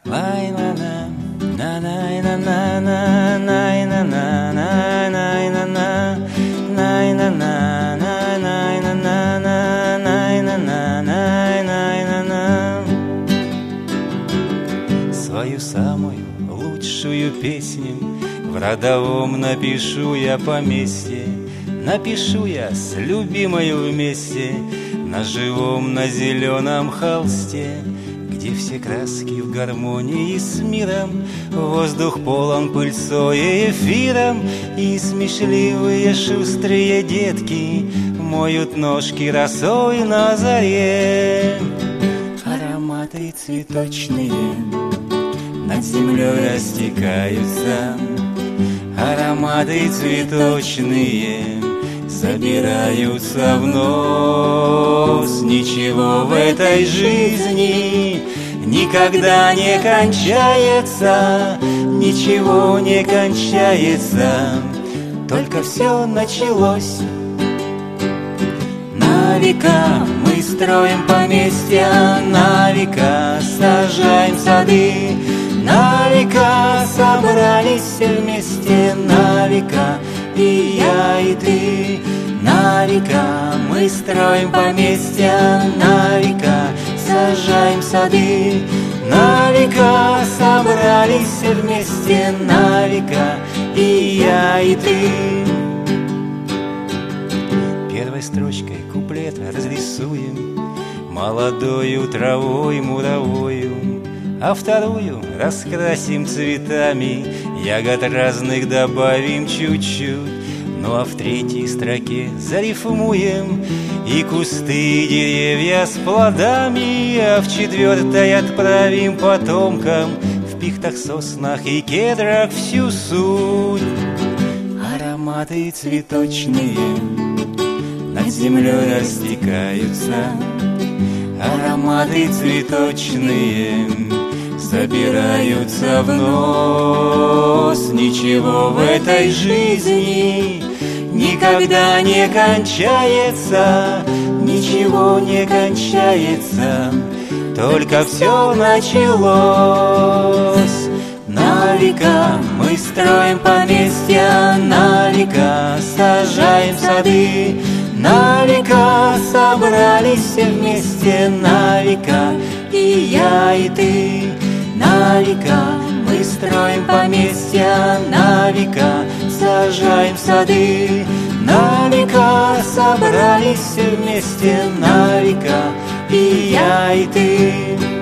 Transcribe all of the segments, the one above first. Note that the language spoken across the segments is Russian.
Свою самую лучшую песню в родовом напишу я поместье, напишу я с любимой вместе на живом, на зеленом холсте, где все краски в гармонии с миром, воздух полон пыльцой и эфиром, и смешливые шустрые детки моют ножки росой на заре. Ароматы цветочные над землей растекаются, ароматы цветочные собираются в нос. Ничего в этой жизни никогда не кончается, ничего не кончается, только все началось. На века мы строим поместья, на века сажаем сады, на века собрались все вместе, на века и я, и ты. На века мы строим поместья, на века сажаем сады, на века собрались все вместе, на века и я, и ты. Первой строчкой куплет разрисуем молодою травой муровою, а вторую раскрасим цветами, ягод разных добавим чуть-чуть. Ну а в третьей строке зарифмуем и кусты, и деревья с плодами, а в четвертой отправим потомкам в пихтах, соснах и кедрах всю суть. Ароматы цветочные над землей растекаются, ароматы цветочные собираются в нос. Ничего в этой жизни никогда не кончается, ничего не кончается, только все началось. На века мы строим поместья, на века сажаем сады, на века собрались все вместе, на века и я, и ты. На века мы строим поместья, на века сажаем сады, на века собрались все вместе, на века и я, и ты.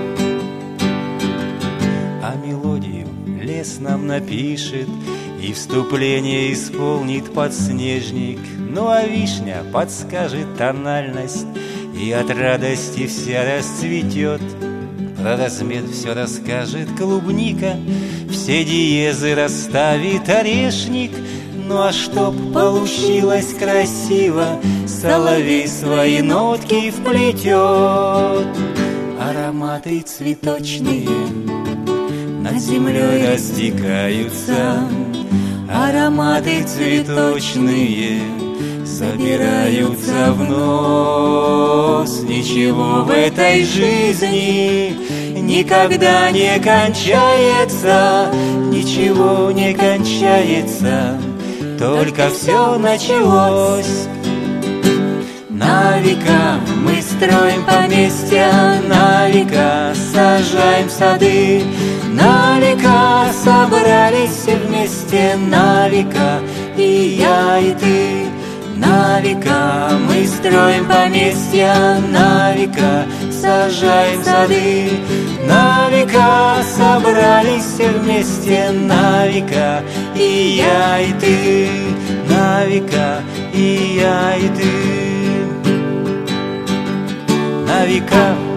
А мелодию лес нам напишет и вступление исполнит подснежник, ну а вишня подскажет тональность, и от радости вся расцветет. Про размер все расскажет клубника, все диезы расставит орешник. Ну а чтоб получилось красиво, соловей свои нотки вплетет. Ароматы цветочные над землей растекаются, ароматы цветочные собираются в нос. Ничего в этой жизни никогда не кончается, ничего не кончается, только все началось. На века мы строим поместья, на века сажаем сады, на века собрались все вместе, на века и я, и ты. На века мы строим поместья, на века сажаем сады, на века собрались все вместе, на века и я, и ты. На века и я, и ты. На века